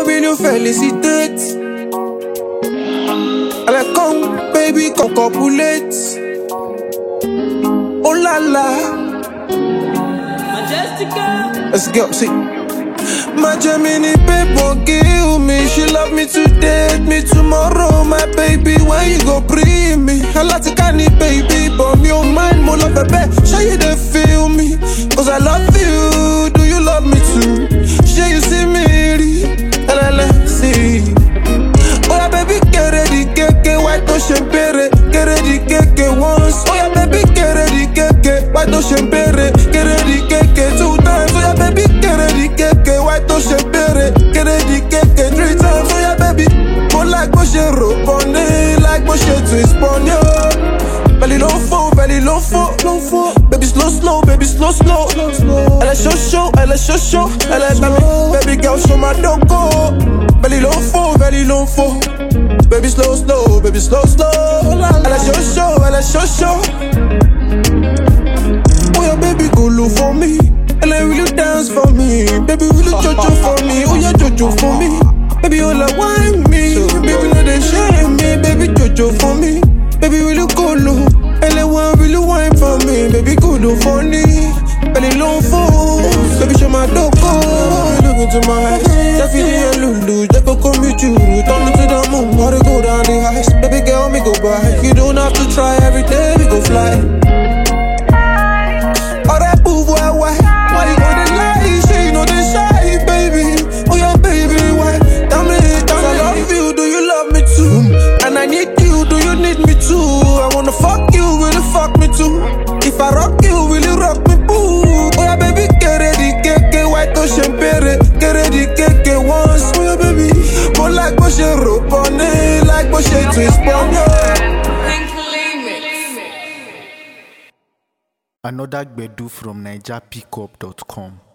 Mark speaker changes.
Speaker 1: will you felicitate? I like come, baby, come copulate. Oh la la,
Speaker 2: Majestica.
Speaker 1: let's go, see. My Gemini babe won't kill me. She love me today, me tomorrow. My baby, when you go bring me? I like to canny baby, but me oh mind, more love baby. Show you they feel me, cause I love you. Do you love me too? Show you see me, see. Oh yeah, baby, get ready, get white ocean berry. Get ready, get once. Oh yeah, baby, get ready, get white ocean berry. Get ready, get 2 times. Oh yeah, baby, get ready, get white ocean berry. Get ready, get 3 times. Oh yeah, baby, more like bush rope on it, like bush twist on yo. Belly low for, baby slow, baby slow. I like show, I like baby girl show my dog go. Belly low for, baby slow, baby slow. I like show. Oh yeah, baby go low for me. I like will you dance for me, baby will you jojo for me? Oh yeah, jojo for me, baby all I want me, baby no they shame me, baby jojo for me, baby will you go low? Anyone will you wine for me, baby go low for me, belly low for, baby show my dog go. Look into my eyes, Jeffy and Lulu, Jack go come with you, turn me to the moon, wanna go down the heights, baby girl me go by, you don't have to try, every day we go fly. All that boo boy, why you gonna lie? Say you know they shy, baby. Oh yeah, baby, why? Tell me, I love you, do you love me too? And I need you, do you need me too? I wanna fuck you, will you fuck me too? If I rock you, will you rock me boo? Oh yeah, baby, get ready, get white ocean berry. Get ready, get once. Oh yeah, baby, more like bush rope on it, like bush twist on you.
Speaker 3: Another Gbedu from NigerPickup.com.